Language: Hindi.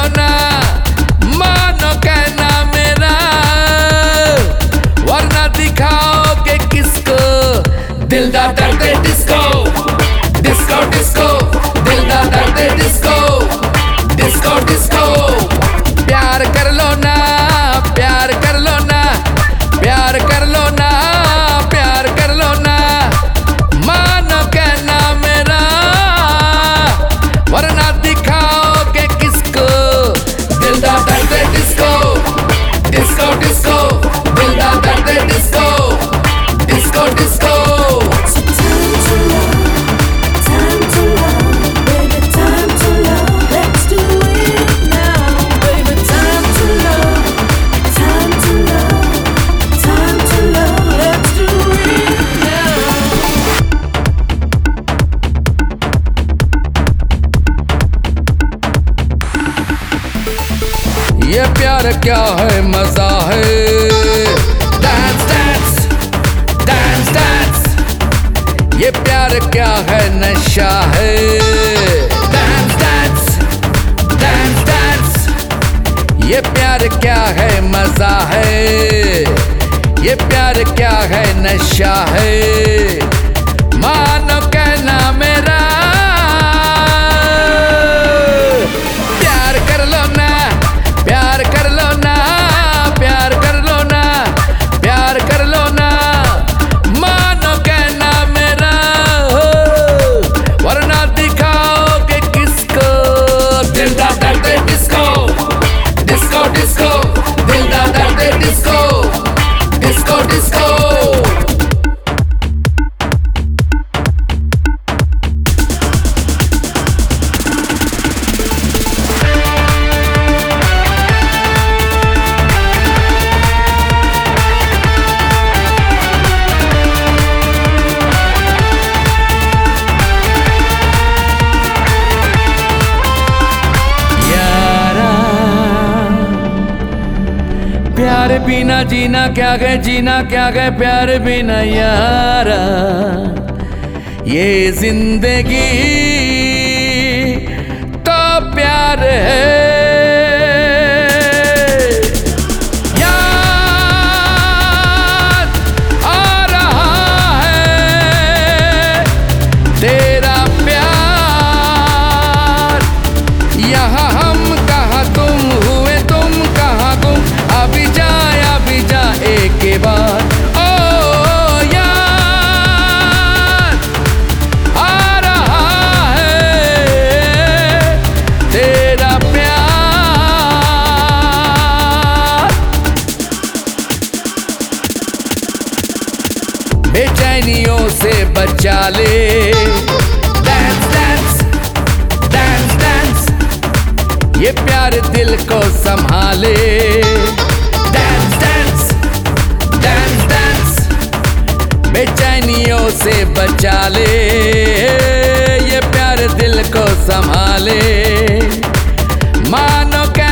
ना, मानो कहना मेरा, वरना दिखाओगे किसको। दिल दा दर्द डिस्को, डिस्को डिस्को, दिल दा दर्द डिस्को, डिस्को डिस्को। प्यार कर लो ना, प्यार कर लो ना, प्यार कर लो ना, प्यार कर लो ना, मानो कहना मेरा, वरना दिखाओगे किसको। दिल दा दर्द डिस्को, डिस्को डिस्को, दिल दा दर्द डिस्को, डिस्को डिस्को। ये प्यार क्या है, मजा है। डांस डांस डांस डांस, ये प्यार क्या है, नशा है। डांस डांस डांस डांस, ये प्यार क्या है, मजा है। ये प्यार क्या है, नशा है, मानो कहना मेरा। प्यार कर लो ना, प्यार कर लो ना, प्यार कर लो ना, प्यार कर लो ना, मानो कहना मेरा, वरना दिखाओगे किसको। दिल दा दर्द डिस्को, डिस्को डिस्को, दिल दा दर्द डिस्को, डिस्को डिस्को। प्यार बिना जीना क्या गए, जीना क्या गए, प्यार बिना यारा। ये जिंदगी तो प्यार है। याद आ रहा है तेरा प्यार, यहाँ हम कहाँ, तुम हुए तुम कहाँ गुम। अभी जा एक बार, ओ यार आ रहा है तेरा प्यार। बेचैनियों से बचा ले। डांस डांस डांस डांस, ये प्यार दिल को संभाले। बेचैनियों से बचा ले, ये प्यार दिल को संभाले, मानो